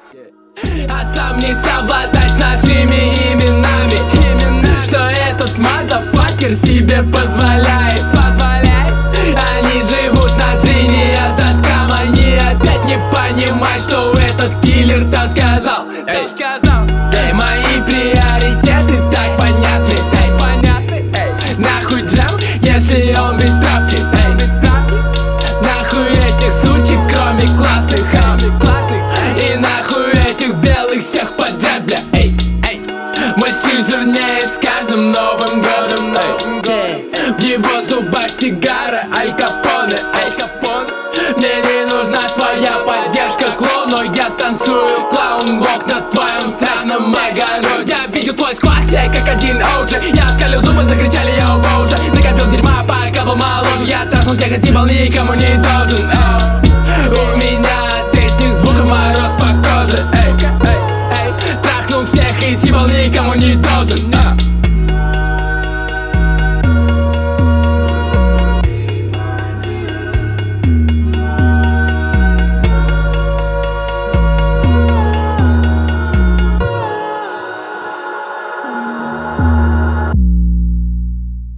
Отцам не совладать с нашими именами. Что этот мазафакер себе позволяет. Они живут на джине, остаткам. Они опять не понимают, что этот киллер-то сказал. Мои приоритеты так понятны. Нахуй джем, если он без справки. Нахуй этих сучек, кроме классных. И нахуй этих белых всех подряд, бля. Мой стиль жирнее с каждым Новым годом. В его зубах сигара Аль Капоне. Мне не нужна твоя поддержка, клоун, но я станцую клоун-вок на твоем сраном огороде. Я видел твой сквад, все как один OG. Я скалил зубы, закричали я оба уже. Накопил дерьма, пока был моложе. Я траснул всех и съебал, никому не должен. У меня